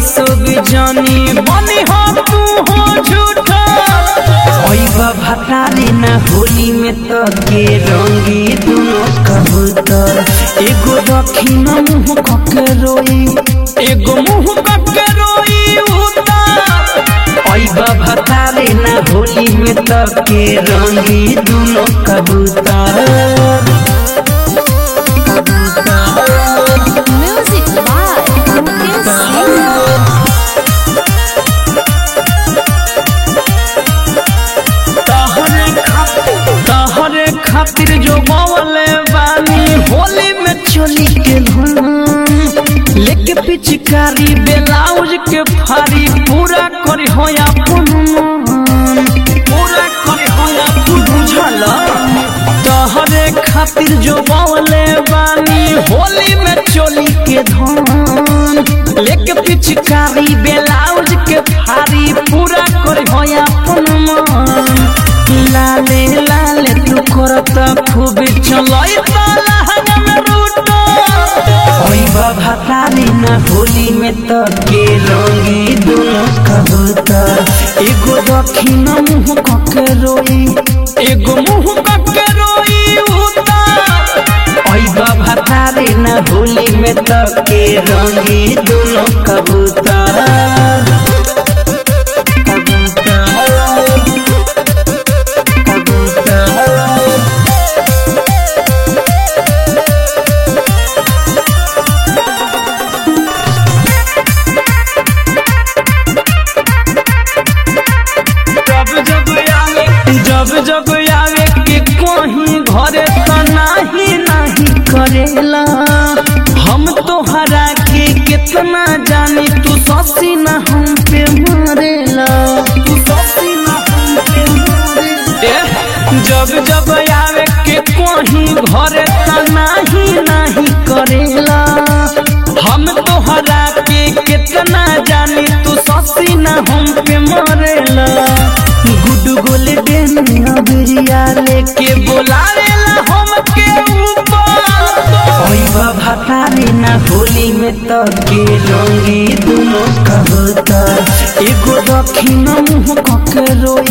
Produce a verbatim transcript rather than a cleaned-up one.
सब जानी बनी हो तू हो झूठा ओइबा भतारी ना होली में तो के रंगी दोनों कबूतर एगो दक्षिण मुँह कके रोई एगो मुँह कके रोई उता ओइबा भतारी ना होली में तो के रंगी दोनों कबूतर म्यूजिक बाय तहरे खातिर जो बवले बानी होली में चोली के धुन लेके पिचकारी ब्लाउज के फारी पूरा करी होया पूरा करी होया बुझल तहरे खातिर जो बवले बानी होली में चोली के धुन लेके पिचकारी ब्लाउज के फारी पूरा करी होया लाले लाले तू करत खूब चलई ताला हम रूटो ओइबा भतारी ना होली में तो के रंगी दोनों कबूतर एगो दक्षिण मुँह कके रोई एगो मुँह कके रोई उता ओइबा भतारी ना होली में तो के रंगी दोनों कबूतर जब जब आवे के कहीं घरे तो नाही नाही करेला हम तोहरा के कितना जानी तू ससी ना हम पे मरेला तू ससी ना हम पे मरेला जब जब आवे के कहीं घरे तो नाही नाही करेला हम तोहरा के कितना जानी तू ससी ना हम पे मरेला गुड गोल्डन अबरिया लेके बोलावेला हमके ऊपर ओइबा भतारी ना होली में तो के रंगी दोनों कबूतर एगो दक्षिण मुँह कके रोई